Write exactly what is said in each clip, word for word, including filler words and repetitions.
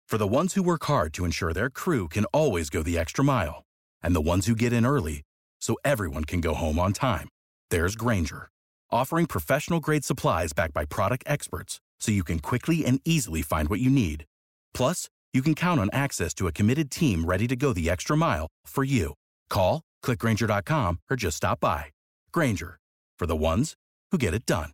For the ones who work hard to ensure their crew can always go the extra mile, and the ones who get in early so everyone can go home on time, there's Grainger, offering professional-grade supplies backed by product experts so you can quickly and easily find what you need. Plus, you can count on access to a committed team ready to go the extra mile for you. Call, click Grainger dot com, or just stop by. Grainger, for the ones who get it done.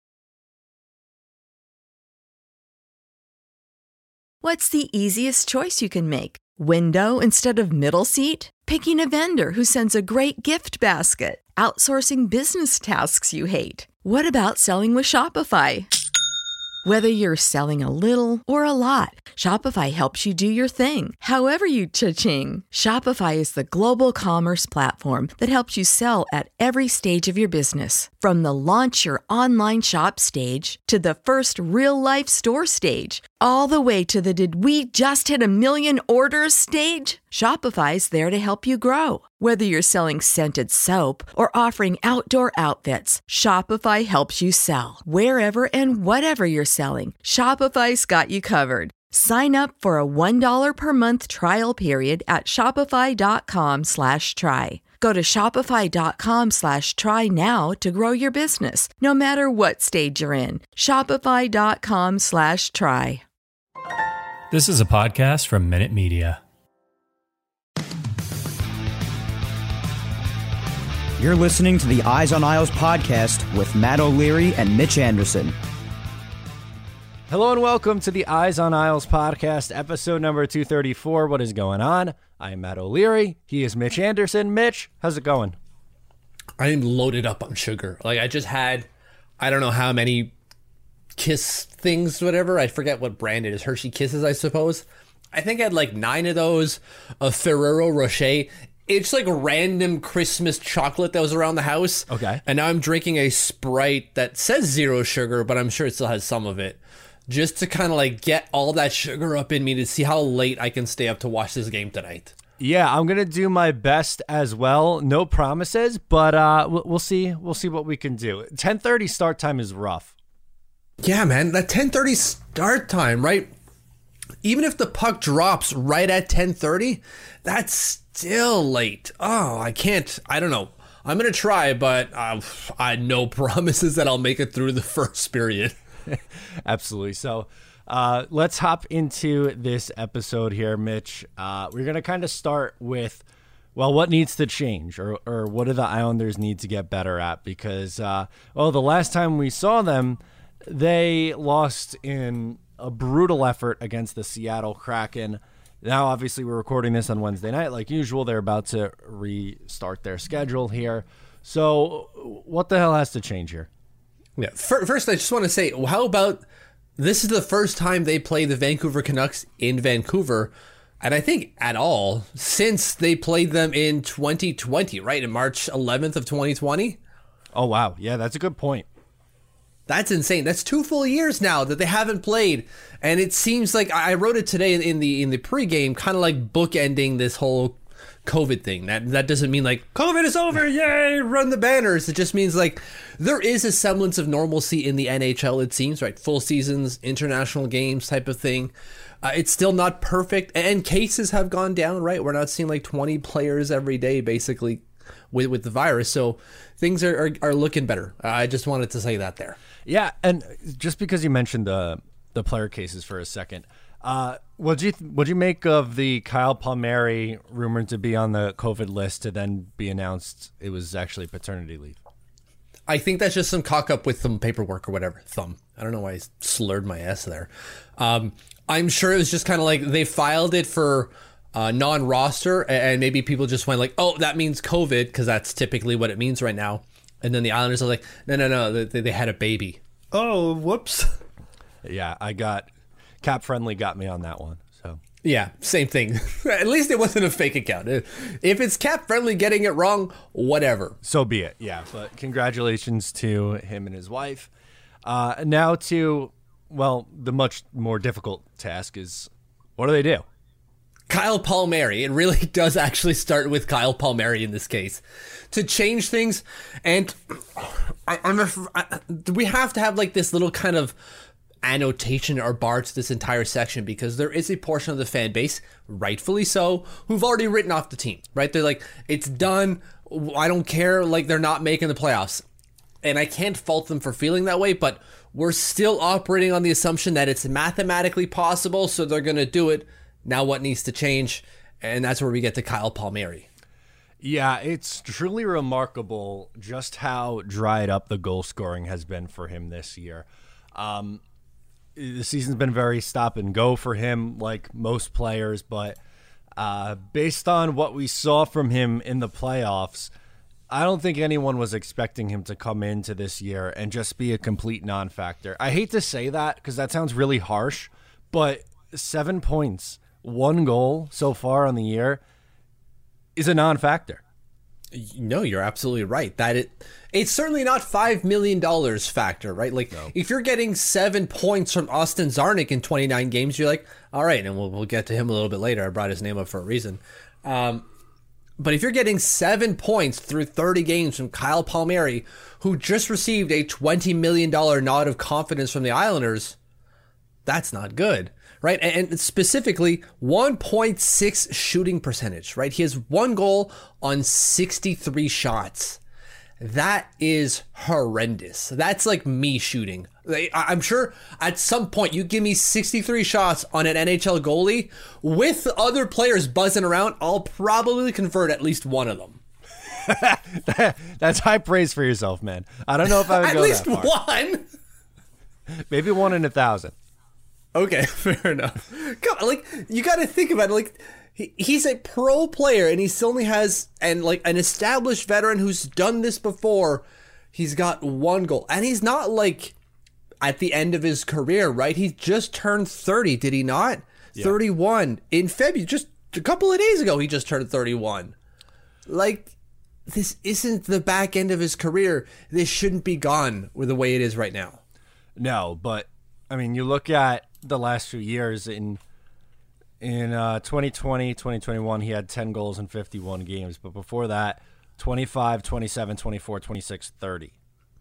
What's the easiest choice you can make? Window instead of middle seat? Picking a vendor who sends a great gift basket? Outsourcing business tasks you hate? What about selling with Shopify? Whether you're selling a little or a lot, Shopify helps you do your thing, however you cha-ching. Shopify is the global commerce platform that helps you sell at every stage of your business. From the launch your online shop stage to the first real-life store stage, all the way to the did we just hit a million orders stage. Shopify's there to help you grow. Whether you're selling scented soap or offering outdoor outfits, Shopify helps you sell. Wherever and whatever you're selling, Shopify's got you covered. Sign up for a one dollar per month trial period at shopify.com slash try. Go to shopify.com slash try now to grow your business, no matter what stage you're in. Shopify.com slash try. This is a podcast from Minute Media. You're listening to the Eyes on Isles podcast with Matt O'Leary and Mitch Anderson. Hello and welcome to the Eyes on Isles podcast, episode number two thirty-four. What is going on? I am Matt O'Leary. He is Mitch Anderson. Mitch, how's it going? I am loaded up on sugar. Like, I just had, I don't know how many Kiss things, whatever. I forget what brand it is. Hershey Kisses, I suppose. I think I had like nine of those, a Ferrero Rocher. It's like random Christmas chocolate that was around the house. Okay. And now I'm drinking a Sprite that says zero sugar, but I'm sure it still has some of it. Just to kind of like get all that sugar up in me to see how late I can stay up to watch this game tonight. Yeah, I'm going to do my best as well. No promises, but uh, we'll see. We'll see what we can do. ten thirty start time is rough. Yeah, man. That ten thirty start time, right? Even if the puck drops right at ten thirty, that's still late. Oh, I can't. I don't know. I'm going to try, but uh, I no promises that I'll make it through the first period. Absolutely. So uh, let's hop into this episode here, Mitch. Uh, we're going to kind of start with, well, what needs to change or, or what do the Islanders need to get better at? Because, uh, well, the last time we saw them, they lost in a brutal effort against the Seattle Kraken. Now, obviously, we're recording this on Wednesday night. Like usual, they're about to restart their schedule here. So what the hell has to change here? Yeah. First, I just want to say, how about this is the first time they play the Vancouver Canucks in Vancouver, and I think at all, since they played them in twenty twenty, right? In March eleventh of twenty twenty? Oh, wow. Yeah, that's a good point. That's insane. That's two full years now that they haven't played. And it seems like I wrote it today in the in the pregame, kind of like bookending this whole COVID thing. That that doesn't mean like COVID is over, yay, run the banners. It just means like there is a semblance of normalcy in the N H L, it seems, right? Full seasons, international games type of thing. Uh, it's still not perfect, and cases have gone down, right? We're not seeing like twenty players every day, basically, with with the virus. So things are are, are looking better. Uh, I just wanted to say that there. Yeah, and just because you mentioned the the player cases for a second, uh, what do you what do you make of the Kyle Palmieri rumored to be on the COVID list to then be announced it was actually paternity leave? I think that's just some cock up with some paperwork or whatever. Thumb. I don't know why I slurred my S there. Um, I'm sure it was just kind of like they filed it for uh, non-roster, and maybe people just went like, "Oh, that means COVID," because that's typically what it means right now. And then the Islanders are like, "No, no, no, they, they had a baby." Oh, whoops. Yeah, I got Cap Friendly got me on that one. So yeah, same thing. At least it wasn't a fake account. If it's Cap Friendly getting it wrong, whatever. So be it. Yeah, but congratulations to him and his wife. Uh, now to, well, the much more difficult task is, what do they do? Kyle Palmieri. It really does actually start with Kyle Palmieri in this case to change things. And I, I'm a, I, we have to have like this little kind of annotation or bar to this entire section because there is a portion of the fan base, rightfully so, who've already written off the team, right? They're like, it's done. I don't care. Like, they're not making the playoffs. And I can't fault them for feeling that way, but we're still operating on the assumption that it's mathematically possible, so they're going to do it. Now what needs to change? And that's where we get to Kyle Palmieri. Yeah, it's truly remarkable just how dried up the goal scoring has been for him this year. Um, the season's been very stop and go for him, like most players, but uh, based on what we saw from him in the playoffs, I don't think anyone was expecting him to come into this year and just be a complete non-factor. I hate to say that because that sounds really harsh, but seven points, one goal so far on the year is a non-factor. No, you're absolutely right. That it it's certainly not five million dollars factor, right? Like, no. If you're getting seven points from Austin Czarnik in twenty-nine games, you're like, all right, and we'll, we'll get to him a little bit later. I brought his name up for a reason. Um, but if you're getting seven points through thirty games from Kyle Palmieri, who just received a twenty million dollars nod of confidence from the Islanders, that's not good. Right, and specifically one point six shooting percentage, right? He has one goal on sixty-three shots. That is horrendous. That's like me shooting. I'm sure at some point you give me sixty-three shots on an N H L goalie with other players buzzing around, I'll probably convert at least one of them. that, that's high praise for yourself, man. I don't know if I would at go least that far. one. Maybe one in a thousand. Okay, fair enough. Come on, like, you got to think about it. Like, he, he's a pro player, and he still only has, and like an established veteran who's done this before. He's got one goal, and he's not like at the end of his career, right? He just turned thirty, did he not? Yeah. thirty-one in February, just a couple of days ago. He just turned thirty-one. Like, this isn't the back end of his career. This shouldn't be gone with the way it is right now. No, but I mean, you look at the last few years in in uh, twenty twenty, twenty twenty-one, he had ten goals in fifty-one games. But before that, twenty-five, twenty-seven, twenty-four, twenty-six, thirty.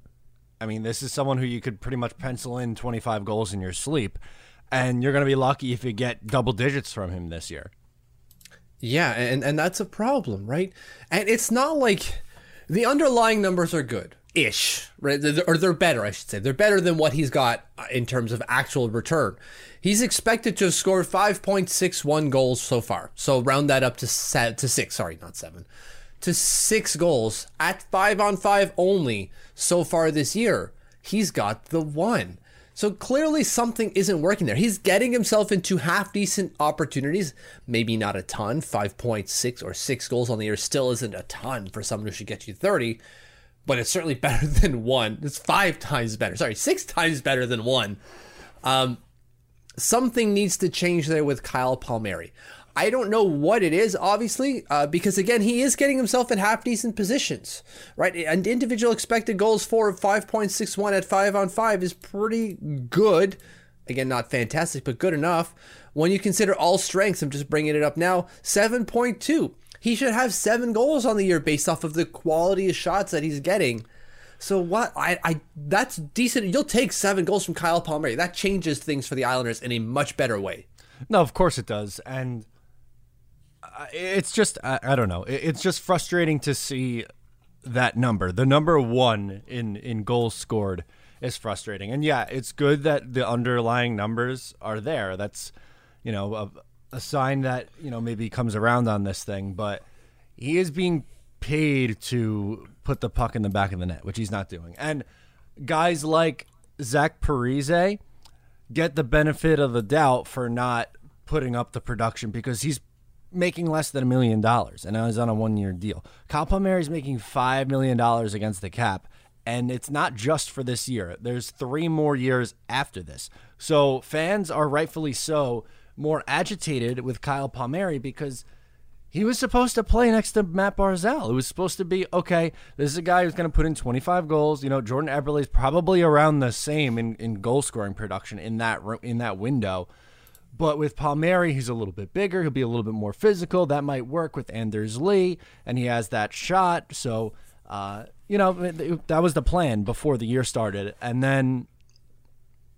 I mean, this is someone who you could pretty much pencil in twenty-five goals in your sleep, and you're going to be lucky if you get double digits from him this year. Yeah, and, and that's a problem, right? And it's not like the underlying numbers are good. Ish, right? Or they're better, I should say. They're better than what he's got in terms of actual return. He's expected to have scored five point six one goals so far. So round that up to se- to six. Sorry, not seven. To six goals at five on five only so far this year. He's got the one. So clearly something isn't working there. He's getting himself into half-decent opportunities. Maybe not a ton. five point six or six goals on the year still isn't a ton for someone who should get you thirty. But it's certainly better than one. It's five times better. Sorry, six times better than one. Um, something needs to change there with Kyle Palmieri. I don't know what it is, obviously, uh, because, again, he is getting himself in half-decent positions, right? And individual expected goals for of five point six one at five on five is pretty good. Again, not fantastic, but good enough. When you consider all strengths, I'm just bringing it up now, seven point two. He should have seven goals on the year based off of the quality of shots that he's getting. So what? I, I that's decent. You'll take seven goals from Kyle Palmieri. That changes things for the Islanders in a much better way. No, of course it does. And it's just, I, I don't know. It's just frustrating to see that number. The number one in, in goals scored is frustrating. And yeah, it's good that the underlying numbers are there. That's, you know, a, a sign that, you know, maybe comes around on this thing, but he is being paid to put the puck in the back of the net, which he's not doing. And guys like Zach Parise get the benefit of the doubt for not putting up the production because he's making less than a million dollars and now he's on a one-year deal. Kyle Palmieri is making five million dollars against the cap, and it's not just for this year. There's three more years after this. So fans are rightfully so more agitated with Kyle Palmieri because he was supposed to play next to Matt Barzal. It was supposed to be, okay, this is a guy who's going to put in twenty-five goals. You know, Jordan Eberle is probably around the same in, in goal scoring production in that in that window. But with Palmieri, he's a little bit bigger. He'll be a little bit more physical. That might work with Anders Lee, and he has that shot. So, uh, you know, that was the plan before the year started. And then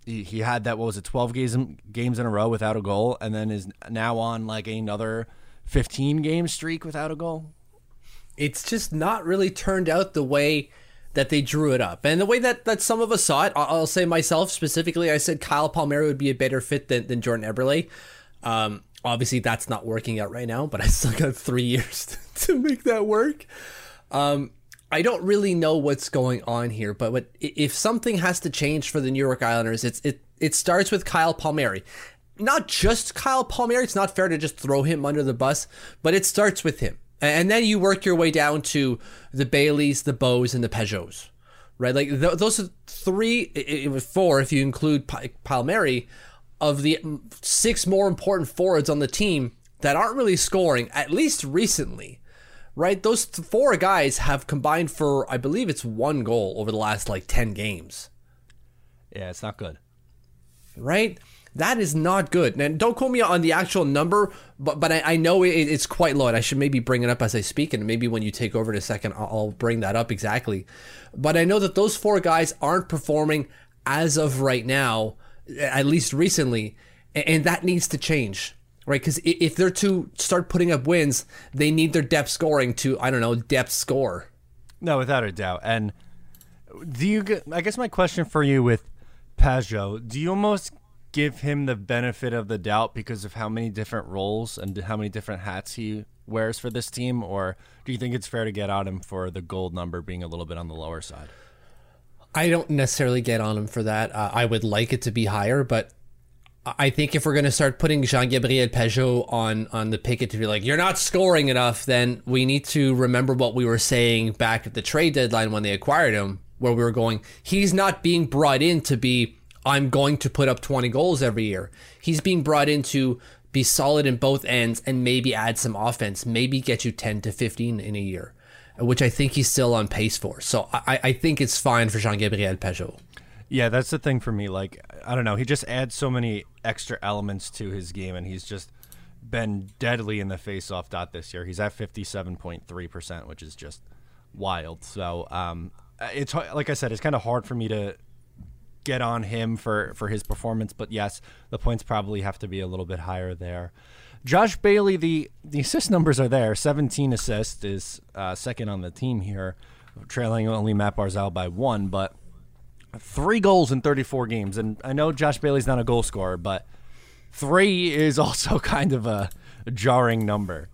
he, he had that, what was it, twelve games, games in a row without a goal, and then is now on like another fifteen game streak without a goal. It's just not really turned out the way that they drew it up. And the way that, that some of us saw it, I'll say myself specifically, I said Kyle Palmieri would be a better fit than, than Jordan Eberle. Um, obviously, that's not working out right now, but I still got three years to make that work. Um, I don't really know what's going on here, but what, if something has to change for the New York Islanders, it's it it starts with Kyle Palmieri. Not just Kyle Palmieri. It's not fair to just throw him under the bus, but it starts with him. And then you work your way down to the Baileys, the Bows, and the Peugeots, right? Like th- those are three, it, it, four if you include P- Palmieri, of the six more important forwards on the team that aren't really scoring, at least recently, right? Those th- four guys have combined for, I believe it's one goal over the last like ten games. Yeah, it's not good. Right? That is not good. And don't quote me on the actual number, but but I, I know it, it's quite low, and I should maybe bring it up as I speak, and maybe when you take over in a second, I'll, I'll bring that up exactly. But I know that those four guys aren't performing as of right now, at least recently, and, and that needs to change, right? Because if they're to start putting up wins, they need their depth scoring to, I don't know, depth score. No, without a doubt. And do you get, I guess my question for you with Peugeot, do you almost give him the benefit of the doubt because of how many different roles and how many different hats he wears for this team? Or do you think it's fair to get on him for the gold number being a little bit on the lower side? I don't necessarily get on him for that. Uh, I would like it to be higher, but I think if we're going to start putting Jean-Gabriel Peugeot on, on the picket to be like, you're not scoring enough, then we need to remember what we were saying back at the trade deadline when they acquired him, where we were going, he's not being brought in to be, I'm going to put up twenty goals every year. He's being brought in to be solid in both ends and maybe add some offense, maybe get you ten to fifteen in a year, which I think he's still on pace for. So I, I think it's fine for Jean-Gabriel Peugeot. Yeah, that's the thing for me. Like, I don't know. He just adds so many extra elements to his game, and he's just been deadly in the face-off dot this year. He's at fifty-seven point three percent, which is just wild. So um, it's like I said, it's kind of hard for me to get on him for, for his performance, but yes, the points probably have to be a little bit higher there. Josh Bailey, the, the assist numbers are there. seventeen assists, is uh, second on the team here, trailing only Matt Barzal by one, but three goals in thirty-four games. And I know Josh Bailey's not a goal scorer, but three is also kind of a, a jarring number.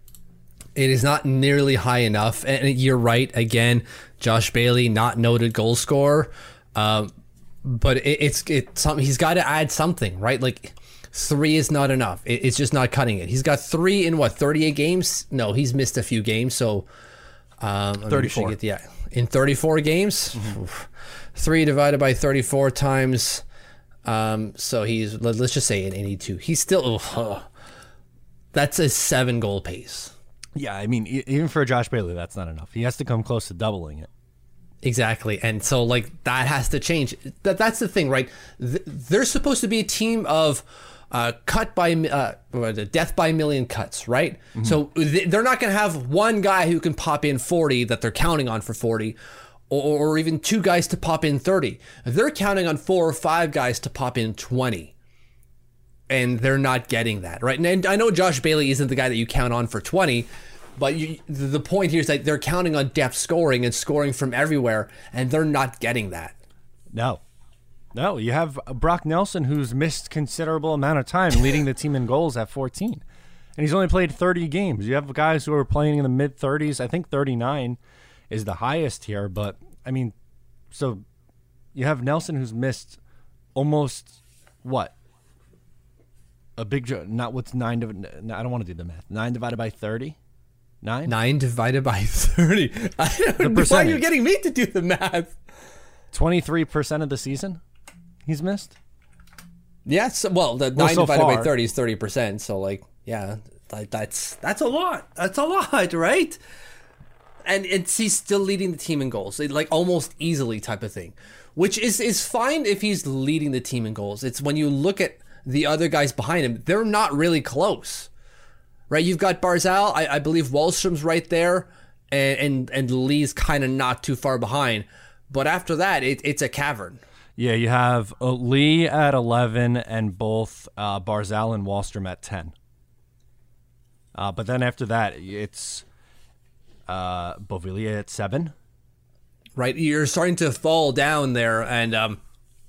It is not nearly high enough. And you're right. Again, Josh Bailey, not noted goal scorer. Um, but it, it's it's something he's got to add something, right? Like three is not enough. It, it's just not cutting it. He's got three in what, thirty-eight games? No, he's missed a few games. So um, thirty-four. Get the, in thirty-four games, mm-hmm. Three divided by thirty-four times. Um, so he's let, let's just say an eighty-two. He's still oh, that's a seven goal pace. Yeah, I mean, even for Josh Bailey, that's not enough. He has to come close to doubling it. Exactly. And so, like, that has to change. That That's the thing, right? They're supposed to be a team of uh, cut by, uh, death by a million cuts, right? Mm-hmm. So they're not going to have one guy who can pop in forty that they're counting on for forty, or, or even two guys to pop in thirty. They're counting on four or five guys to pop in twenty. And they're not getting that, right? And I know Josh Bailey isn't the guy that you count on for twenty, but you, the point here is that they're counting on depth scoring and scoring from everywhere, and they're not getting that. No. No, you have Brock Nelson, who's missed considerable amount of time leading the team in goals at fourteen. And he's only played thirty games. You have guys who are playing in the mid-thirties. I think thirty-nine is the highest here. But, I mean, so you have Nelson, who's missed almost, what? A big, not what's nine, I don't want to do the math. Nine divided by thirty? Nine? Nine divided by thirty. I don't know. Why are you getting me to do the math? twenty-three percent of the season he's missed? Yes. Well, the well, nine so divided far. by thirty is thirty percent. So, like, yeah, that, that's that's a lot. That's a lot, right? And it's, he's still leading the team in goals, like almost easily type of thing, which is, is fine if he's leading the team in goals. It's when you look at the other guys behind him, they're not really close. Right, you've got Barzal, I, I believe Wallstrom's right there, and and, and Lee's kind of not too far behind. But after that, it, it's a cavern. Yeah, you have uh, Lee at eleven and both uh, Barzal and Wallstrom at ten. Uh, but then after that, it's uh, Beauvillier at seven. Right, you're starting to fall down there. And um,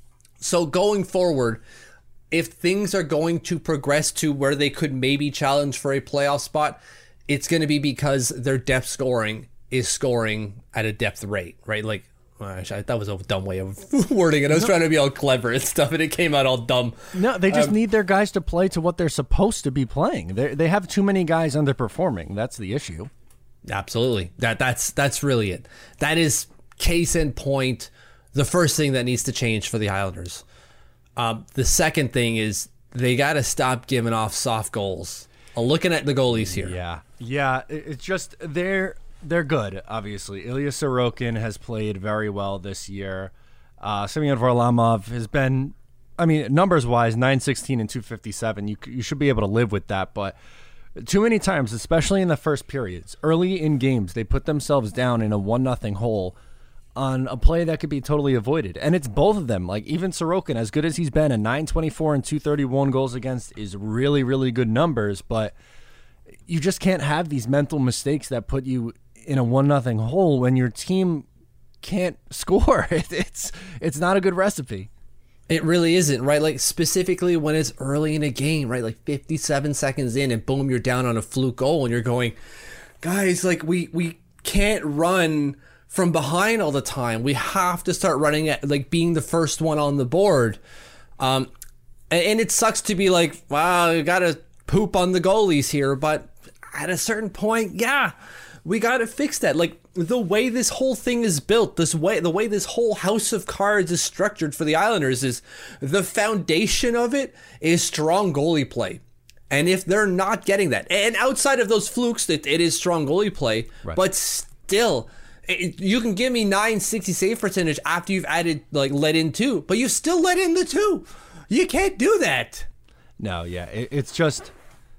so going forward, if things are going to progress to where they could maybe challenge for a playoff spot, it's going to be because their depth scoring is scoring at a depth rate, right? Like, that was a dumb way of wording it. I was no. trying to be all clever and stuff, and it came out all dumb. No, they just um, need their guys to play to what they're supposed to be playing. They they have too many guys underperforming. That's the issue. Absolutely. That that's that's really it. That is case in point. The first thing that needs to change for the Islanders. Um, the second thing is they got to stop giving off soft goals. I'm looking at the goalies here. Yeah, yeah. It's just they're. They're good, obviously. Ilya Sorokin has played very well this year. Uh, Semyon Varlamov has been, I mean, numbers-wise, nine sixteen and two fifty-seven. You you should be able to live with that, but too many times, especially in the first periods, early in games, they put themselves down in a one nothing hole on a play that could be totally avoided. And it's both of them. Like, even Sorokin, as good as he's been, a nine twenty-four and two thirty-one goals against is really, really good numbers, but you just can't have these mental mistakes that put you in a one nothing hole when your team can't score. It's it's not a good recipe. It really isn't, right? Like, specifically when it's early in a game, right? Like fifty-seven seconds in and boom, you're down on a fluke goal and you're going, guys, like we we can't run from behind all the time. We have to start running at like being the first one on the board. Um, and, and it sucks to be like, wow, you got to poop on the goalies here, but at a certain point, yeah, we got to fix that. Like, the way this whole thing is built, this way, the way this whole house of cards is structured for the Islanders is the foundation of it is strong goalie play. And if they're not getting that, and outside of those flukes, that it is strong goalie play, right. But still, it, you can give me nine sixty save percentage after you've added, like, let in two, but you still let in the two. You can't do that. No, yeah, it, it's just,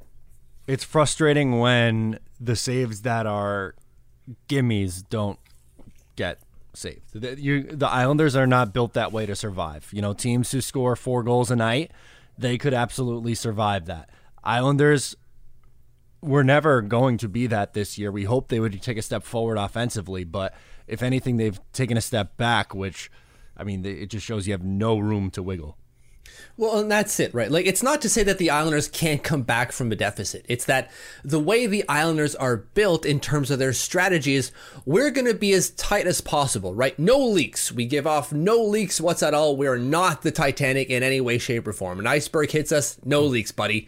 it's frustrating when the saves that are gimmies don't get saved. The, you, the Islanders are not built that way to survive. You know, teams who score four goals a night, they could absolutely survive that. Islanders were never going to be that this year. We hope they would take a step forward offensively, but if anything, they've taken a step back, which, I mean, it just shows you have no room to wiggle. Well, and that's it, right? Like, it's not to say that the Islanders can't come back from a deficit. It's that the way the Islanders are built in terms of their strategies, we're going to be as tight as possible, right? No leaks. We give off no leaks what's at all. We're not the Titanic in any way, shape, or form. An iceberg hits us, no leaks, buddy.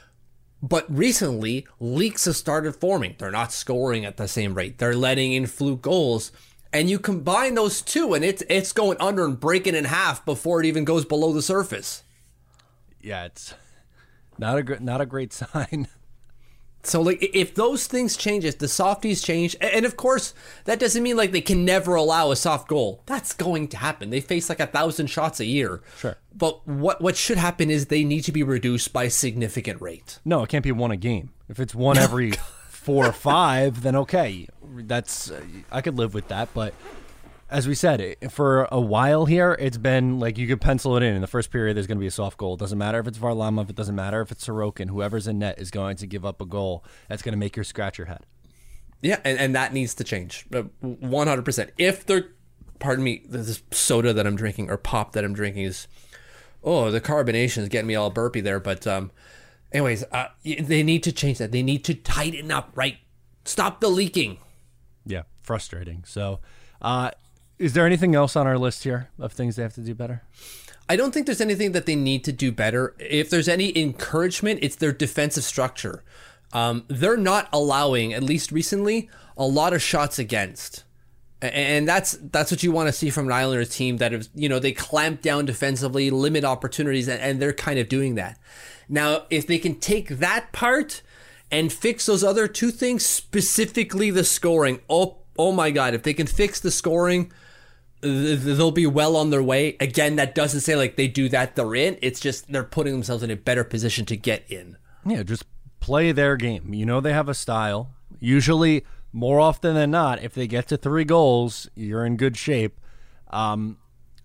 But recently, leaks have started forming. They're not scoring at the same rate. They're letting in fluke goals. And you combine those two, and it's it's going under and breaking in half before it even goes below the surface. Yeah, it's not a not a great sign. So, like, if those things change, if the softies change, and of course, that doesn't mean like they can never allow a soft goal. That's going to happen. They face like a thousand shots a year. Sure. But what what should happen is they need to be reduced by a significant rate. No, it can't be one a game. If it's one every four or five, then okay, that's uh, I could live with that. But as we said, for a while here, it's been like you could pencil it in. In the first period, there's going to be a soft goal. It doesn't matter if it's Varlamov. It doesn't matter if it's Sorokin. Whoever's in net is going to give up a goal that's going to make you scratch your head. Yeah, and, and that needs to change. one hundred percent. If they're, pardon me, this soda that I'm drinking or pop that I'm drinking is, oh, the carbonation is getting me all burpy there. But um, anyways, uh, they need to change that. They need to tighten up, right? Stop the leaking. Yeah, frustrating. So, uh, is there anything else on our list here of things they have to do better? I don't think there's anything that they need to do better. If there's any encouragement, it's their defensive structure. Um, they're not allowing, at least recently, a lot of shots against. And that's that's what you want to see from an Islanders team that, is, you know, they clamp down defensively, limit opportunities, and, and they're kind of doing that. Now, if they can take that part and fix those other two things, specifically the scoring, oh, oh my God, if they can fix the scoring, they'll be well on their way. Again, that doesn't say like they do that, they're in. It's just they're putting themselves in a better position to get in. Yeah, just play their game. You know they have a style. Usually, more often than not, if they get to three goals, you're in good shape. Um,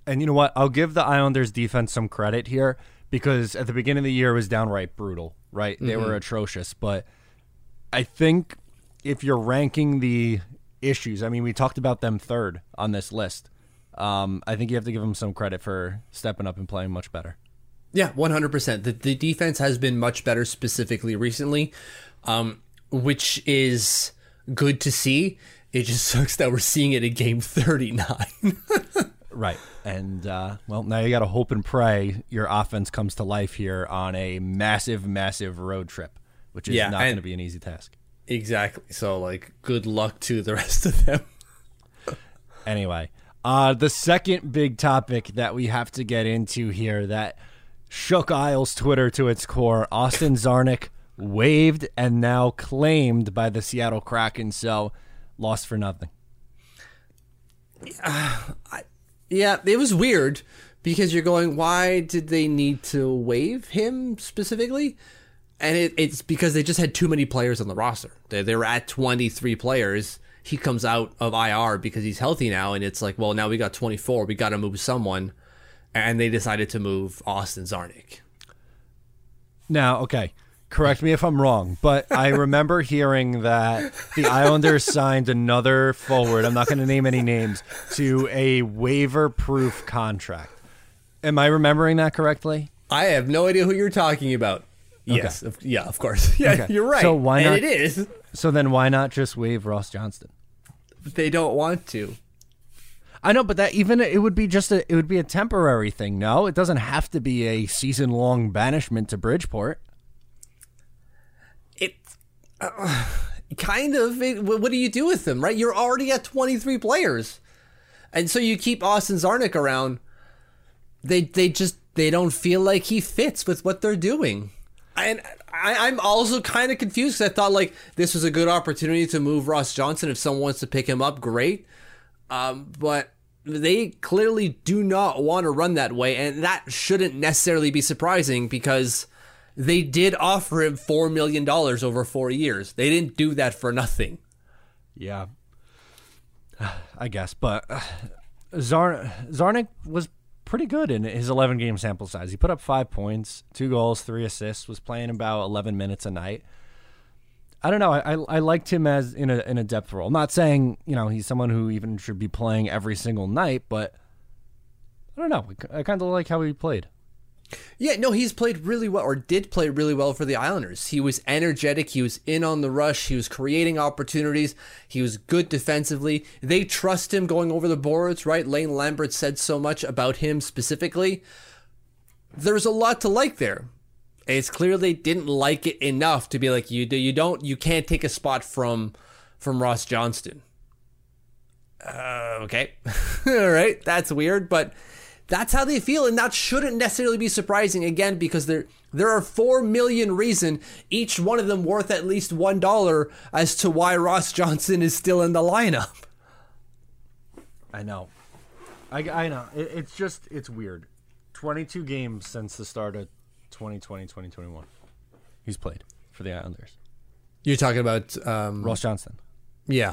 And you know what? I'll give the Islanders defense some credit here because at the beginning of the year it was downright brutal, right? They mm-hmm. were atrocious. But I think if you're ranking the issues, I mean, we talked about them third on this list. Um, I think you have to give them some credit for stepping up and playing much better. Yeah, one hundred percent. The, the defense has been much better specifically recently, um, which is good to see. It just sucks that we're seeing it in game thirty-nine. Right. And, uh, well, now you got to hope and pray your offense comes to life here on a massive, massive road trip, which is yeah, not going to be an easy task. Exactly. So, like, good luck to the rest of them. Anyway, uh, the second big topic that we have to get into here that shook Isles Twitter to its core, Austin Czarnik waived and now claimed by the Seattle Kraken, so lost for nothing. Uh, I, yeah, it was weird because you're going, why did they need to waive him specifically? And it, it's because they just had too many players on the roster. They, they were at twenty-three players. He comes out of I R because he's healthy now, and it's like, well, now we got twenty-four. We got to move someone. And they decided to move Austin Czarnik. Now, okay, correct me if I'm wrong, but I remember hearing that the Islanders signed another forward, I'm not going to name any names, to a waiver-proof contract. Am I remembering that correctly? I have no idea who you're talking about. Okay. Yes, of, yeah, of course. Yeah, okay. You're right. So why not? And it is. So then why not just waive Ross Johnston? They don't want to. I know, but that even it would be just a it would be a temporary thing. No, it doesn't have to be a season long banishment to Bridgeport. It uh, kind of. It, what do you do with them? Right, you're already at twenty-three players, and so you keep Austin Czarnik around. They they just they don't feel like he fits with what they're doing, and I, I'm also kind of confused because I thought like this was a good opportunity to move Ross Johnston. If someone wants to pick him up, great. Um, but they clearly do not want to run that way, and that shouldn't necessarily be surprising because they did offer him four million dollars over four years. They didn't do that for nothing. Yeah, I guess. But uh, Zar- Czarnik was pretty good in his eleven-game sample size. He put up five points, two goals, three assists, was playing about eleven minutes a night. I don't know. I, I I liked him as in a in a depth role. I'm not saying, you know, he's someone who even should be playing every single night, but I don't know. I kind of like how he played. Yeah, no, he's played really well, or did play really well for the Islanders. He was energetic. He was in on the rush. He was creating opportunities. He was good defensively. They trust him going over the boards, right? Lane Lambert said so much about him specifically. There's a lot to like there. It's clear they didn't like it enough to be like, you do, you don't, you can't take a spot from, from Ross Johnston. Uh, okay. All right. That's weird, but that's how they feel. And that shouldn't necessarily be surprising again, because there, there are four million reasons, each one of them worth at least one dollar as to why Ross Johnston is still in the lineup. I know. I, I know. It, it's just, it's weird. twenty-two games since the start of twenty twenty, twenty twenty-one. He's played for the Islanders. You're talking about um, Ross Johnston. Yeah.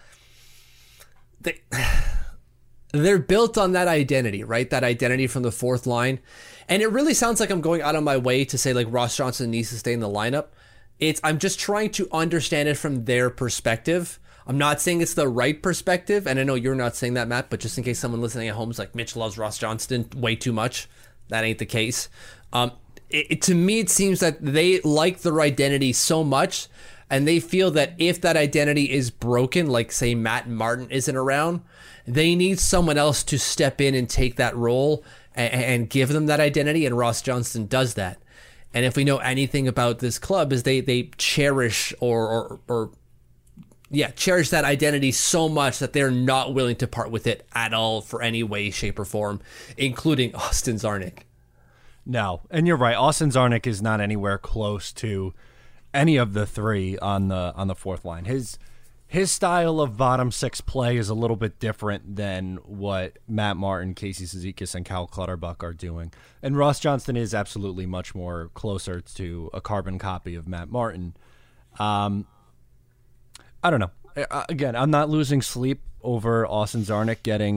They, they're built on that identity, right? That identity from the fourth line. And it really sounds like I'm going out of my way to say like Ross Johnston needs to stay in the lineup. It's I'm just trying to understand it from their perspective. I'm not saying it's the right perspective, and I know you're not saying that, Matt, but just in case someone listening at home is like, Mitch loves Ross Johnston way too much. That ain't the case. Um, it, it, to me, it seems that they like their identity so much, and they feel that if that identity is broken, like say Matt Martin isn't around, they need someone else to step in and take that role and, and give them that identity, and Ross Johnston does that. And if we know anything about this club, is they they cherish or or, or yeah, cherish that identity so much that they're not willing to part with it at all for any way, shape, or form, including Austin Czarnik. No, and you're right. Austin Czarnik is not anywhere close to any of the three on the on the fourth line. His his style of bottom six play is a little bit different than what Matt Martin, Casey Cizikas, and Cal Clutterbuck are doing. And Ross Johnston is absolutely much more closer to a carbon copy of Matt Martin. Um, I don't know. Again, I'm not losing sleep over Austin Czarnik getting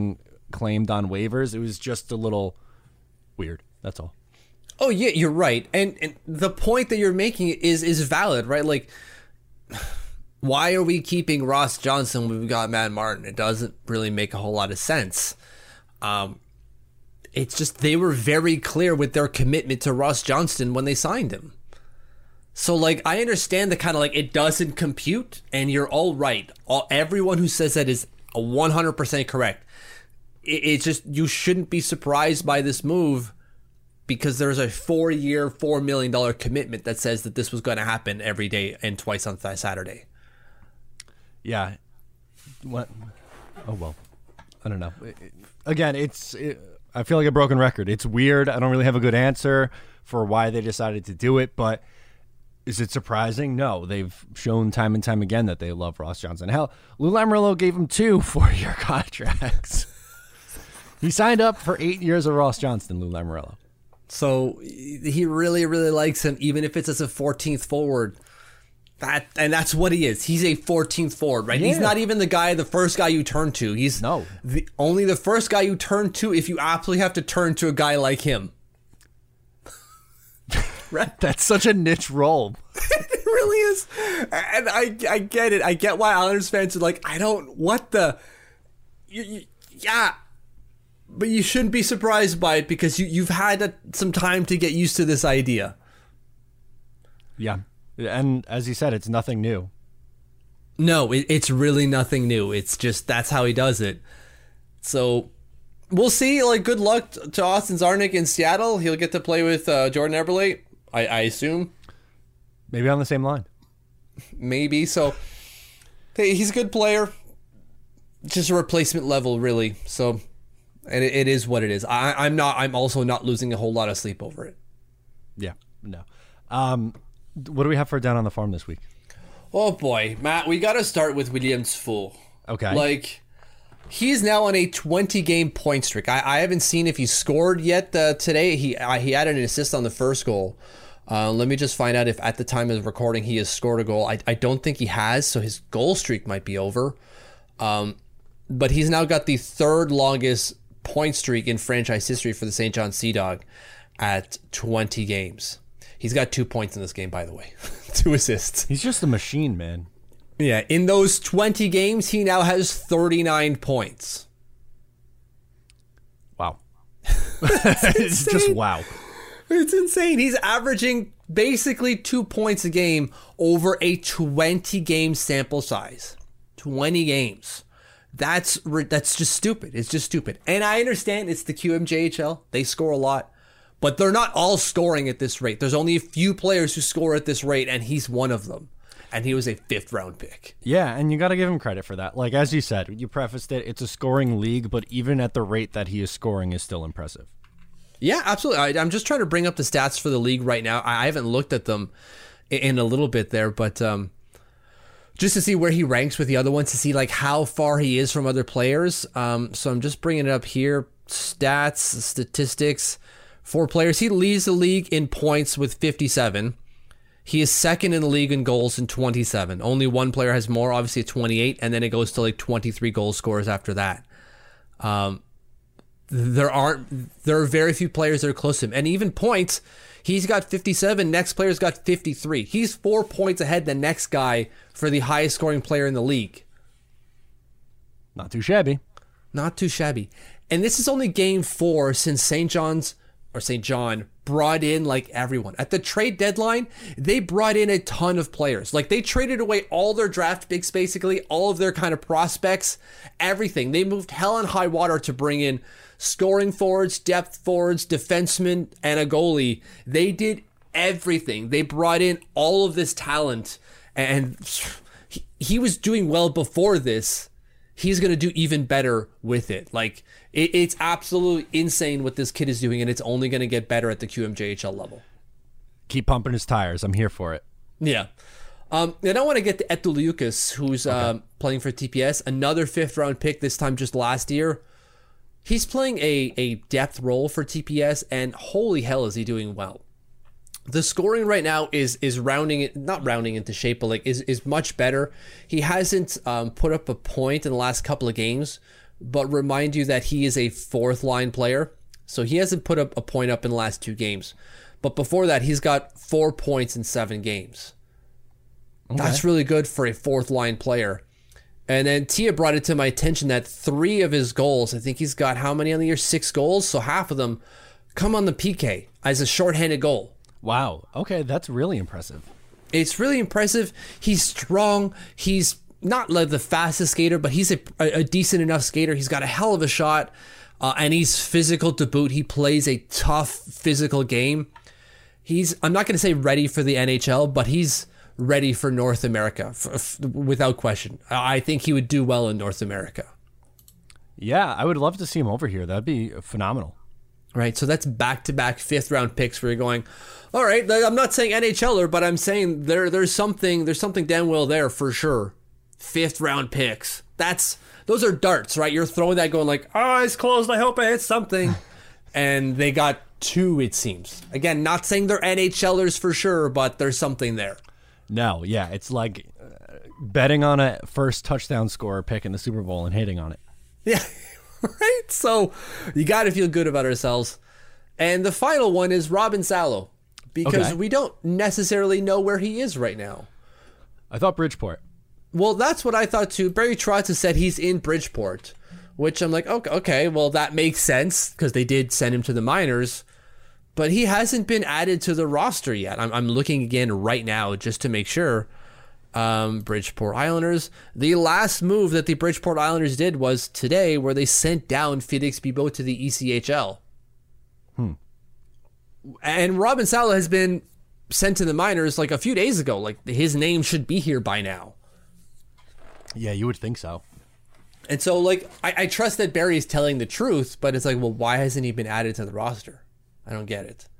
claimed on waivers. It was just a little weird. That's all. Oh yeah, you're right. And and the point that you're making is is valid, right? Like, why are we keeping Ross Johnston when we've got Matt Martin? It doesn't really make a whole lot of sense. Um, it's just they were very clear with their commitment to Ross Johnston when they signed him. So, like, I understand the kind of, like, it doesn't compute, and you're all right. All, everyone who says that is one hundred percent correct. It, it's just, you shouldn't be surprised by this move because there's a four-year, four million dollars commitment that says that this was going to happen every day and twice on th- Saturday. Yeah. What? Oh, well. I don't know. Again, it's... It, I feel like a broken record. It's weird. I don't really have a good answer for why they decided to do it, but... Is it surprising? No. They've shown time and time again that they love Ross Johnston. Hell, Lou Lamoriello gave him two four-year contracts. He signed up for eight years of Ross Johnston, Lou Lamoriello. So he really, really likes him, even if it's as a fourteenth forward. That and that's what he is. He's a fourteenth forward, right? Yeah. He's not even the guy, the first guy you turn to. He's no. the only the first guy you turn to if you absolutely have to turn to a guy like him. Right. That's such a niche role. It really is. And I I get it. I get why Islanders fans are like, I don't, what the, you, you, yeah. But you shouldn't be surprised by it because you, you've had a, some time to get used to this idea. Yeah. And as you said, it's nothing new. No, it, it's really nothing new. It's just, that's how he does it. So... We'll see. Like, good luck to Austin Czarnik in Seattle. He'll get to play with uh, Jordan Eberle, I, I assume. Maybe on the same line. Maybe. So, hey, he's a good player. Just a replacement level, really. So, and it, it is what it is. I, I'm not. I'm also not losing a whole lot of sleep over it. Yeah. No. Um, what do we have for down on the farm this week? Oh boy, Matt. We got to start with Williams Full. Okay. Like. He's now on a twenty-game point streak. I, I haven't seen if he scored yet uh, today. He uh, he added an assist on the first goal. Uh, let me just find out if at the time of recording he has scored a goal. I, I don't think he has, so his goal streak might be over. Um, but he's now got the third longest point streak in franchise history for the Saint John Sea Dog at twenty games. He's got two points in this game, by the way. Two assists. He's just a machine, man. Yeah, in those twenty games, he now has thirty-nine points. Wow. It's just wow. It's insane. He's averaging basically two points a game over a twenty-game sample size. twenty games. That's that's just stupid. It's just stupid. And I understand it's the Q M J H L. They score a lot. But they're not all scoring at this rate. There's only a few players who score at this rate, and he's one of them. And he was a fifth round pick. Yeah, and you got to give him credit for that. Like, as you said, you prefaced it, it's a scoring league, but even at the rate that he is scoring is still impressive. Yeah, absolutely. I, I'm just trying to bring up the stats for the league right now. I, I haven't looked at them in, in a little bit there, but um, just to see where he ranks with the other ones, to see like how far he is from other players. Um, so I'm just bringing it up here. Stats, statistics for players. He leads the league in points with fifty-seven. He is second in the league in goals in twenty-seven. Only one player has more, obviously at twenty-eight, and then it goes to like twenty-three goal scorers after that. Um, there aren't there are very few players that are close to him, and even points. He's got fifty-seven. Next player's got fifty-three. He's four points ahead the next guy for the highest scoring player in the league. Not too shabby. Not too shabby. And this is only game four since Saint John's or Saint John brought in like everyone. At the trade deadline, they brought in a ton of players. Like they traded away all their draft picks, basically, all of their kind of prospects, everything. They moved hell and high water to bring in scoring forwards, depth forwards, defensemen, and a goalie. They did everything. They brought in all of this talent, and he, he was doing well before this. He's going to do even better with it. Like, it, it's absolutely insane what this kid is doing, and it's only going to get better at the Q M J H L level. Keep pumping his tires. I'm here for it. Yeah. Um, and I want to get to Etuliukas, who's okay. um, playing for T P S. Another fifth-round pick, this time just last year. He's playing a, a depth role for T P S, and holy hell is he doing well. The scoring right now is is rounding it, not rounding into shape, but like is is much better. He hasn't um, put up a point in the last couple of games, but remind you that he is a fourth line player. So he hasn't put up a point up in the last two games. But before that, he's got four points in seven games. Okay. That's really good for a fourth line player. And then Tia brought it to my attention that three of his goals, I think he's got how many on the year? Six goals. So half of them come on the P K as a shorthanded goal. Wow. Okay, that's really impressive. It's really impressive. He's strong. He's not like the fastest skater, but he's a, a decent enough skater. He's got a hell of a shot, uh, and he's physical to boot. He plays a tough physical game. He's, I'm not going to say ready for the N H L, but he's ready for North America, f- f- without question. I think he would do well in North America. Yeah, I would love to see him over here. That'd be phenomenal. Right, so that's back-to-back fifth-round picks where you're going, all right, I'm not saying N H L er, but I'm saying there, there's something there's something damn well there for sure. Fifth-round picks. That's Those are darts, right? You're throwing that going like, oh, eyes closed, I hope I hit something. And they got two, it seems. Again, not saying they're N H L ers for sure, but there's something there. No, yeah, it's like uh, betting on a first touchdown scorer pick in the Super Bowl and hitting on it. Yeah, right? So you got to feel good about ourselves. And the final one is Robin Salo, because Okay. we don't necessarily know where he is right now. I thought Bridgeport. Well, that's what I thought too. Barry Trotz has said he's in Bridgeport, which I'm like, okay, okay well, that makes sense because they did send him to the minors. But he hasn't been added to the roster yet. I'm, I'm looking again right now just to make sure. Um, Bridgeport Islanders. The last move that the Bridgeport Islanders did was today, where they sent down Felix Bibeau to the E C H L. Hmm. And Robin Salo has been sent to the minors like a few days ago. Like his name should be here by now. Yeah, you would think so. And so, like, I, I trust that Barry is telling the truth, but it's like, well, why hasn't he been added to the roster? I don't get it.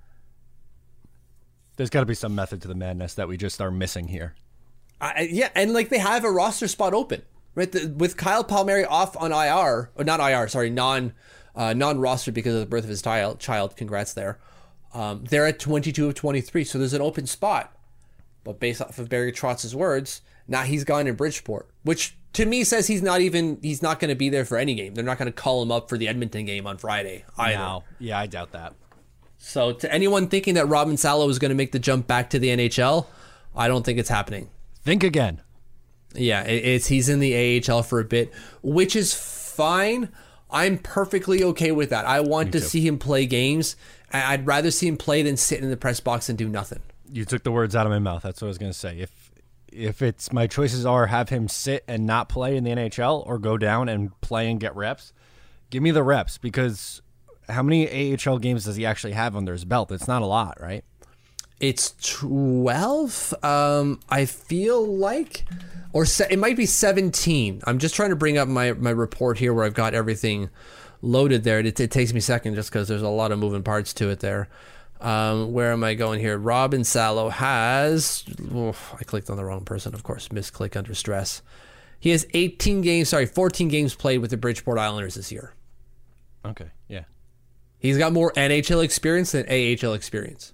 There's got to be some method to the madness that we just are missing here. I, yeah, and like they have a roster spot open, right? The, with Kyle Palmieri off on I R, or not I R, sorry, non uh, non roster because of the birth of his child. Child, congrats there. Um, they're at twenty-two of twenty-three, so there's an open spot. But based off of Barry Trotz's words, now he's gone in Bridgeport, which to me says he's not even he's not going to be there for any game. They're not going to call him up for the Edmonton game on Friday either. No, yeah, I doubt that. So to anyone thinking that Robin Salo is going to make the jump back to the N H L, I don't think it's happening. Think again. Yeah, it, it's he's in the A H L for a bit, which is fine. I'm perfectly okay with that. I want Me to too. see him play games. I'd rather see him play than sit in the press box and do nothing. You took the words out of my mouth. That's what I was going to say. If if it's my choices are have him sit and not play in the N H L or go down and play and get reps, give me the reps, because how many A H L games does he actually have under his belt? It's not a lot, right? It's twelve. Um, I feel like, or se- it might be seventeen. I'm just trying to bring up my, my report here where I've got everything loaded there. It, it takes me a second just because there's a lot of moving parts to it there. Um, where am I going here? Robin Salo has, oh, I clicked on the wrong person, of course, misclick under stress. He has eighteen games, sorry, fourteen games played with the Bridgeport Islanders this year. Okay, yeah. He's got more N H L experience than A H L experience.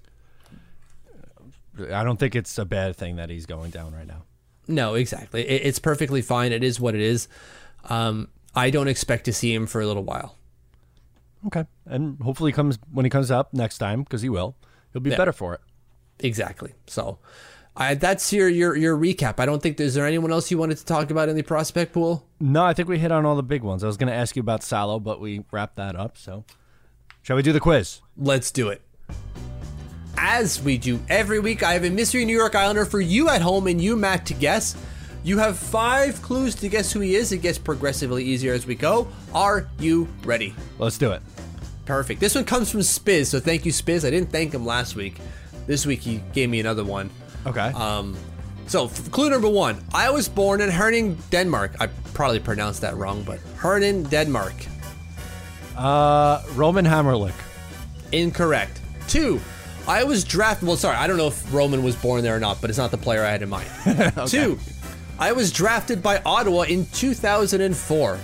I don't think it's a bad thing that he's going down right now. No, exactly. It, it's perfectly fine. It is what it is. Um, I don't expect to see him for a little while. Okay. And hopefully comes when he comes up next time, because he will, he'll be Yeah. better for it. Exactly. So I, that's your, your your recap. I don't think, is there anyone else you wanted to talk about in the prospect pool? No, I think we hit on all the big ones. I was going to ask you about Salo, but we wrapped that up. So shall we do the quiz? Let's do it. As we do every week, I have a mystery New York Islander for you at home and you, Matt, to guess. You have five clues to guess who he is. It gets progressively easier as we go. Are you ready? Let's do it. Perfect. This one comes from Spiz, so thank you, Spiz. I didn't thank him last week. This week he gave me another one. Okay. Um, so f- clue number one. I was born in Herning, Denmark. I probably pronounced that wrong, but Herning, Denmark. Uh, Roman Hammerlick. Incorrect. Two. I was drafted. Well, sorry, I don't know if Roman was born there or not, but it's not the player I had in mind. Okay. Two. I was drafted by Ottawa in two thousand four.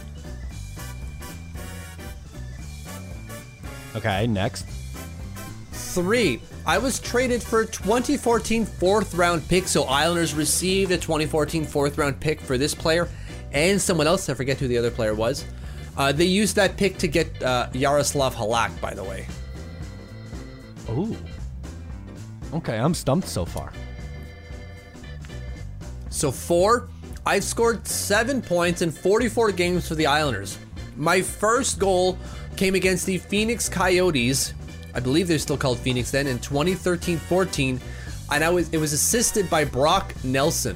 Okay, next. Three. I was traded for a twenty fourteen fourth round pick, so Islanders received a twenty fourteen fourth round pick for this player and someone else. I forget who the other player was. Uh, they used that pick to get uh, Yaroslav Halak, by the way. Ooh. Okay, I'm stumped so far. So four, I've scored seven points in forty-four games for the Islanders. My first goal came against the Phoenix Coyotes. I believe they're still called Phoenix then, in twenty thirteen fourteen. And I was it was assisted by Brock Nelson.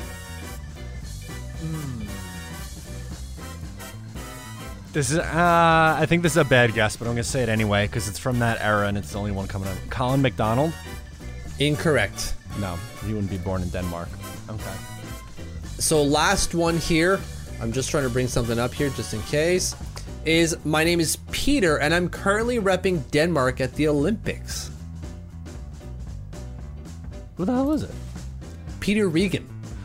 This is, uh, I think this is a bad guess, but I'm going to say it anyway because it's from that era and it's the only one coming up. Colin McDonald? Incorrect. No, he wouldn't be born in Denmark. Okay. So last one here, I'm just trying to bring something up here just in case, is my name is Peter and I'm currently repping Denmark at the Olympics. Who the hell is it? Peter Regan.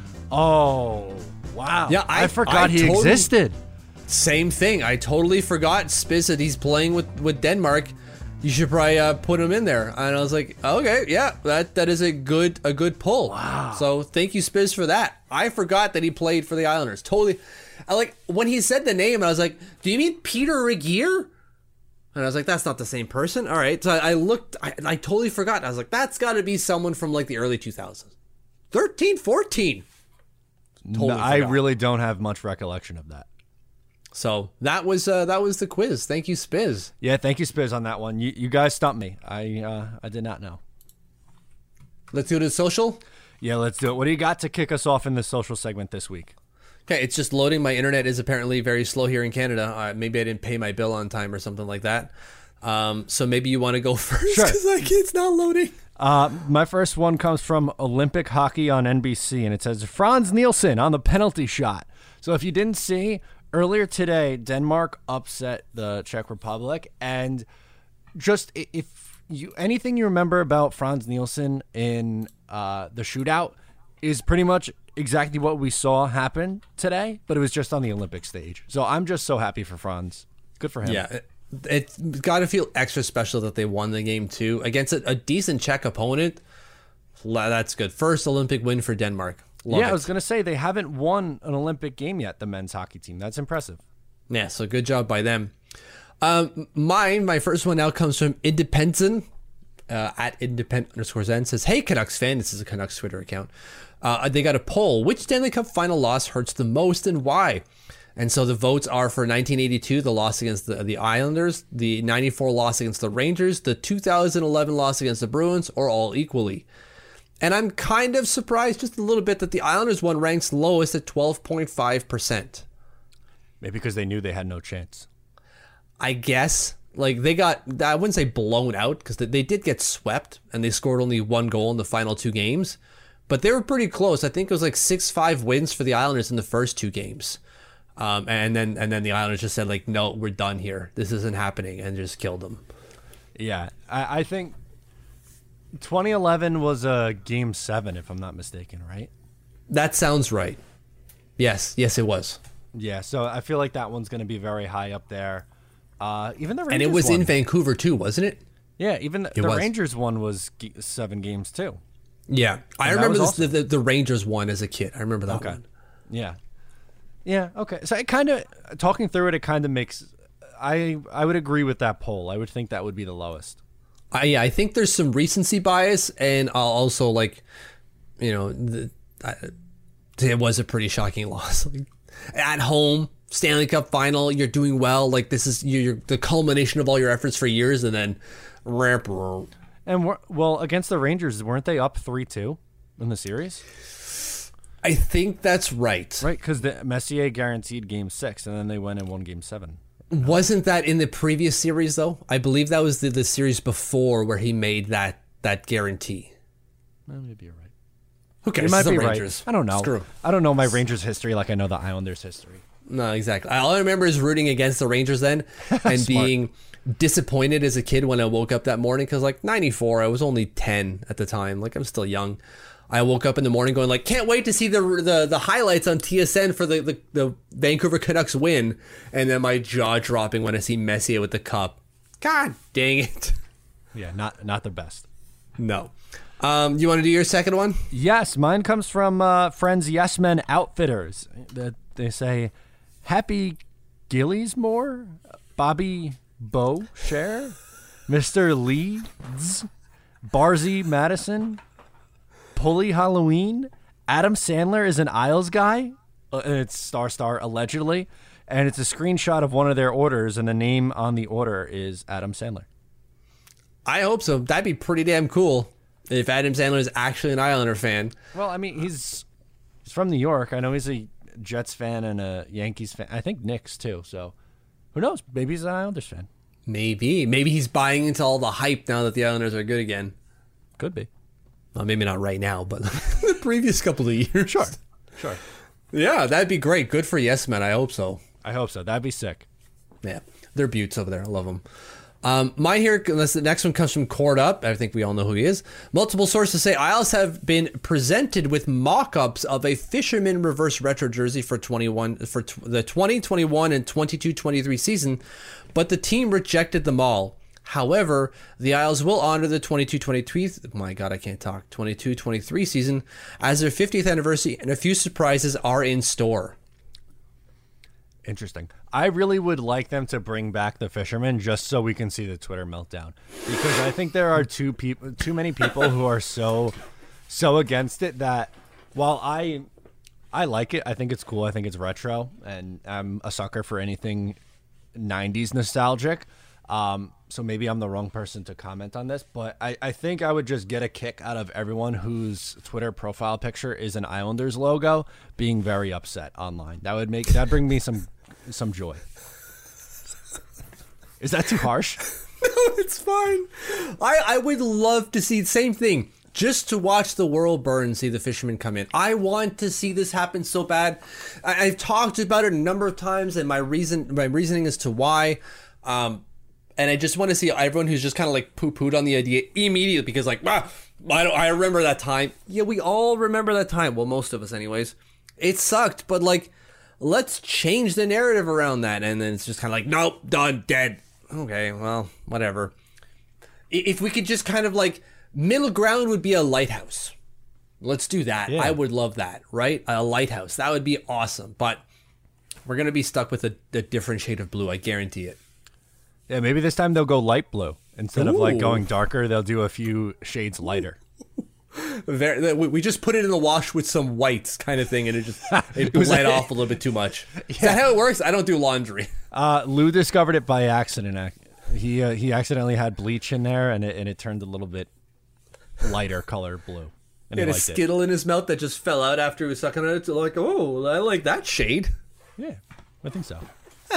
Oh, wow. Yeah, I, I forgot I he totally, existed. Same thing. I totally forgot. Spiz said he's playing with, with Denmark. You should probably uh, put him in there. And I was like, okay, yeah, that that is a good a good pull. Wow. So thank you, Spiz, for that. I forgot that he played for the Islanders. Totally. I like when he said the name, I was like, do you mean Peter Regier? And I was like, that's not the same person. All right. So I, I looked, I, I totally forgot. I was like, that's got to be someone from like the early two thousands. thirteen, fourteen. Totally no, I forgot. really don't have much recollection of that. So that was uh, that was the quiz. Thank you, Spiz. Yeah, thank you, Spiz, on that one. You you guys stumped me. I uh, I did not know. Let's do the social. Yeah, let's do it. What do you got to kick us off in the social segment this week? Okay, it's just loading. My internet is apparently very slow here in Canada. Uh, maybe I didn't pay my bill on time or something like that. Um, so maybe you want to go first Sure. because like it's not loading. Uh, my first one comes from Olympic Hockey on N B C, and it says Franz Nielsen on the penalty shot. So if you didn't see, earlier today, Denmark upset the Czech Republic, and just if you anything you remember about Franz Nielsen in uh, the shootout is pretty much exactly what we saw happen today, but it was just on the Olympic stage. So I'm just so happy for Franz. Good for him. Yeah, it, it's got to feel extra special that they won the game too against a, a decent Czech opponent. That's good. First Olympic win for Denmark. Love yeah, it. I was going to say they haven't won an Olympic game yet, the men's hockey team. That's impressive. Yeah, so good job by them. Um, mine, my first one now comes from Independent, uh, at independent underscore Zen, says, hey, Canucks fan, this is a Canucks Twitter account. Uh, they got a poll. Which Stanley Cup final loss hurts the most and why? And so the votes are for nineteen eighty-two, the loss against the, the Islanders, the ninety-four loss against the Rangers, the two thousand eleven loss against the Bruins, or all equally. And I'm kind of surprised just a little bit that the Islanders one ranks lowest at twelve point five percent. Maybe because they knew they had no chance. I guess. Like, they got, I wouldn't say blown out, because they did get swept, and they scored only one goal in the final two games. But they were pretty close. I think it was like six five wins for the Islanders in the first two games. Um, and then and then the Islanders just said, like, no, we're done here. This isn't happening, and just killed them. Yeah, I, I think twenty eleven was a game seven, if I'm not mistaken, right? That sounds right. Yes, yes, it was. Yeah, so I feel like that one's going to be very high up there. Uh, even the Rangers And it was one. in Vancouver, too, wasn't it? Yeah, even the, It the was. Rangers one was g- seven games, too. Yeah. I And that remember was this, the, the, the Rangers one as a kid. I remember that Okay. one. Yeah. Yeah, okay. So it kind of, talking through it, it kind of makes, I I would agree with that poll. I would think that would be the lowest. I, yeah, I think there's some recency bias, and I'll also, like, you know, the, I, it was a pretty shocking loss. Like, at home, Stanley Cup final, you're doing well. Like, this is you're, you're the culmination of all your efforts for years, and then ramp. And, we're, well, against the Rangers, weren't they up three two in the series? I think that's right. Right, because Messier guaranteed game six, and then they went and won game seven. Wasn't that in the previous series, though? I believe that was the, the series before where he made that that guarantee. Well, maybe you're right. Who cares? You might It's the be Rangers. right. I don't know. Screw 'em. I don't know my Rangers history like I know the Islanders history. No, exactly. All I remember is rooting against the Rangers then and Smart. being disappointed as a kid when I woke up that morning because, like, ninety-four, I was only ten at the time. Like, I'm still young. I woke up in the morning going, like, can't wait to see the the, the highlights on T S N for the, the, the Vancouver Canucks win. And then my jaw dropping when I see Messier with the cup. God dang it. Yeah, not not the best. No. Um, you want to do your second one? Yes, mine comes from uh, friends Yes Men Outfitters. They, they say, happy Gilliesmore, Bobby Boucher, Mister Leeds, Barzy Madison, Pulley Halloween. Adam Sandler is an Isles guy. Uh, and it's Star Star allegedly. And it's a screenshot of one of their orders, and the name on the order is Adam Sandler. I hope so. That'd be pretty damn cool if Adam Sandler is actually an Islander fan. Well, I mean, he's he's from New York. I know he's a Jets fan and a Yankees fan. I think Knicks, too. So who knows? Maybe he's an Islanders fan. Maybe. Maybe he's buying into all the hype now that the Islanders are good again. Could be. Well, maybe not right now, but the previous couple of years. Sure. Sure. Yeah, that'd be great. Good for Yes Man. I hope so. I hope so. That'd be sick. Yeah, they're beauts over there. I love them. Um, mine here, unless the next one comes from Cord Up. I think we all know who he is. Multiple sources say Isles have been presented with mock-ups of a Fisherman reverse retro jersey for twenty-one for t- the twenty twenty-one and twenty-two twenty-three season, but the team rejected them all. However, the Isles will honor the twenty-two twenty-three, my God, I can't talk, twenty-two twenty-three season as their fiftieth anniversary, and a few surprises are in store. Interesting. I really would like them to bring back the Fisherman just so we can see the Twitter meltdown, because I think there are too people, too many people who are so, so against it that while I, I like it, I think it's cool. I think it's retro, and I'm a sucker for anything nineties nostalgic. Um, so maybe I'm the wrong person to comment on this, but I, I think I would just get a kick out of everyone whose Twitter profile picture is an Islanders logo being very upset online. That would make that bring me some some joy. Is that too harsh? No, it's fine. I, I would love to see the same thing. Just to watch the world burn and see the Fisherman come in. I want to see this happen so bad. I, I've talked about it a number of times, and my reason my reasoning as to why. Um, And I just want to see everyone who's just kind of like poo-pooed on the idea immediately because like, ah, I, don't, I remember that time. Yeah, we all remember that time. Well, most of us anyways. It sucked, but like, let's change the narrative around that. And then it's just kind of like, nope, done, dead. Okay, well, whatever. If we could just kind of like, middle ground would be a lighthouse. Let's do that. Yeah. I would love that, right? A lighthouse. That would be awesome. But we're going to be stuck with a, a different shade of blue. I guarantee it. Yeah, maybe this time they'll go light blue. Instead Ooh. of like going darker, they'll do a few shades lighter. Very, we just put it in the wash with some whites kind of thing, and it just it bled off a little bit too much. Yeah. Is that how it works? I don't do laundry. Uh, Lou discovered it by accident. He uh, he accidentally had bleach in there, and it and it turned a little bit lighter color blue. And he had a skittle it. in his mouth that just fell out after he was sucking on it. So like, oh, I like that shade. Yeah, I think so.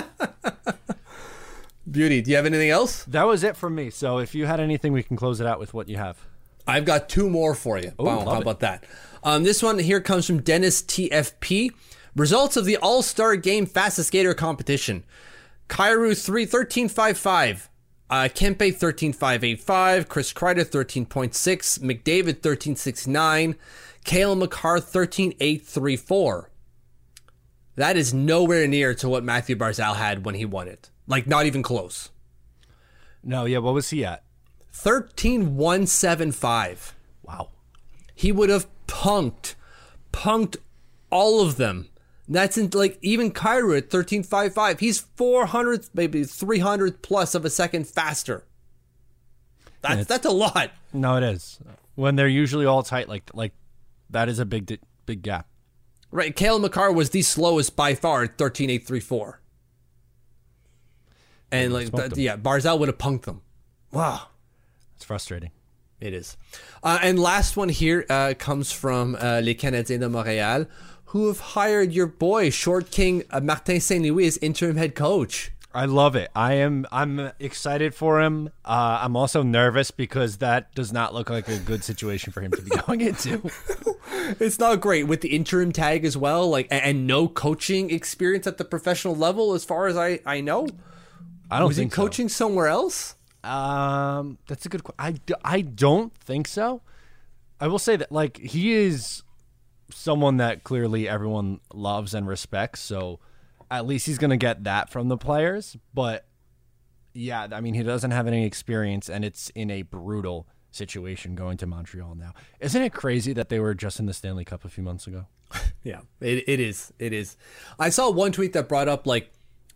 Beauty. Do you have anything else? That was it from me. So if you had anything, we can close it out with what you have. I've got two more for you. Ooh, wow, how about that? Um, this one here comes from Dennis T F P. Results of the All-Star Game Fastest Skater competition. Kairu three thirteen five five. Uh, Kempe thirteen five eight five. Chris Kreider thirteen point six. McDavid thirteen sixty-nine. Cale Makar thirteen eight thirty-four. That is nowhere near to what Matthew Barzal had when he won it. Like, not even close. No, yeah, what was he at? thirteen one seventy-five. Wow. He would have punked, punked all of them. That's in, like, even Kairu at thirteen fifty-five. He's four hundred, maybe three hundred plus of a second faster. That's, that's a lot. No, it is. When they're usually all tight, like, like that is a big, big gap. Right. Cale Makar was the slowest by far at thirteen eight thirty-four. And like, that, yeah, Barzal would have punked them. Wow. It's frustrating. It is. Uh, and last one here uh, comes from uh, Les Canadiens de Montréal, who have hired your boy, Short King uh, Martin Saint-Louis, as interim head coach. I love it. I am I'm excited for him. Uh, I'm also nervous because that does not look like a good situation for him to be going into. It's not great with the interim tag as well, like, and, and no coaching experience at the professional level as far as I, I know. I don't Was think he coaching so. somewhere else? Um, that's a good question. I, I don't think so. I will say that, like, he is someone that clearly everyone loves and respects, so at least he's going to get that from the players. But, yeah, I mean, he doesn't have any experience, and it's in a brutal situation going to Montreal now. Isn't it crazy that they were just in the Stanley Cup a few months ago? Yeah, it, it is. It is. I saw one tweet that brought up, like,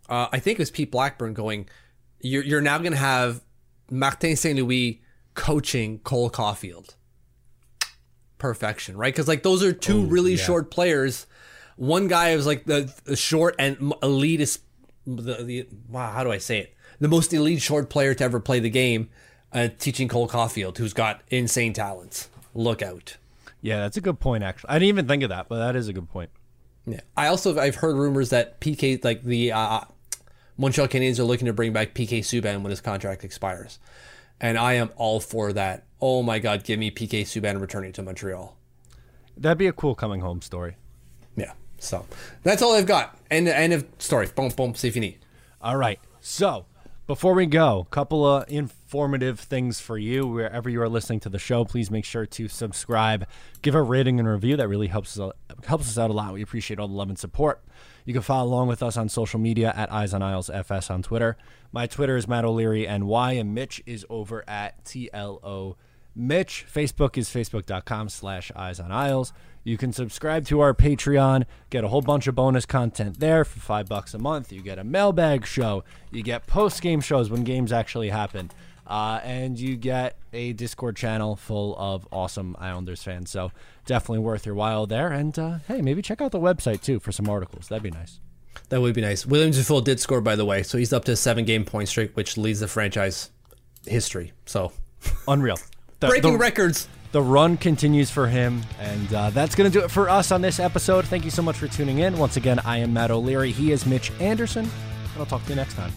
uh, I think it was Pete Blackburn going, you're, you're now going to have Martin Saint Louis coaching Cole Caulfield. Perfection, right? Because like those are two oh, really yeah. short players. One guy is like the, the short and elitist, the, the wow, how do I say it? The most elite short player to ever play the game, uh, teaching Cole Caulfield, who's got insane talents. Look out. Yeah, that's a good point, actually. I didn't even think of that, but that is a good point. Yeah. I also, I've heard rumors that P K, like the uh, Montreal Canadiens are looking to bring back P K Subban when his contract expires. And I am all for that. Oh my God, give me P K Subban returning to Montreal. That'd be a cool coming home story. Yeah. So that's all I've got. End, end of story. Boom, boom, c'est fini. All right. So before we go, a couple of informative things for you. Wherever you are listening to the show, please make sure to subscribe, give a rating and review. That really helps us, helps us out a lot. We appreciate all the love and support. You can follow along with us on social media at Eyes on Isles F S on Twitter. My Twitter is Matt O'Leary N Y, and Mitch is over at T L O Mitch. Facebook is facebook.com slash Eyes on Isles. You can subscribe to our Patreon, get a whole bunch of bonus content there for five bucks a month. You get a mailbag show. You get post-game shows when games actually happen. Uh, and you get a Discord channel full of awesome Islanders fans. So definitely worth your while there. And, uh, hey, maybe check out the website, too, for some articles. That'd be nice. That would be nice. Williams Dufault did score, by the way. So he's up to a seven-game point streak, which leads the franchise history. So unreal. The, Breaking the, records. The run continues for him. And uh, that's going to do it for us on this episode. Thank you so much for tuning in. Once again, I am Matt O'Leary. He is Mitch Anderson. And I'll talk to you next time.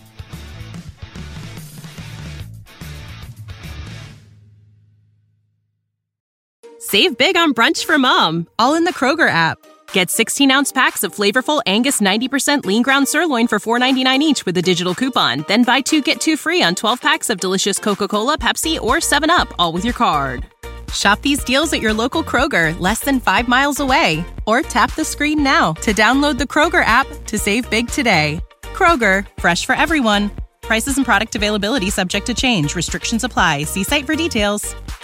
Save big on brunch for mom, all in the Kroger app. Get sixteen-ounce packs of flavorful Angus ninety percent lean ground sirloin for four ninety-nine each with a digital coupon. Then buy two, get two free on twelve packs of delicious Coca-Cola, Pepsi, or seven up, all with your card. Shop these deals at your local Kroger, less than five miles away. Or tap the screen now to download the Kroger app to save big today. Kroger, fresh for everyone. Prices and product availability subject to change. Restrictions apply. See site for details.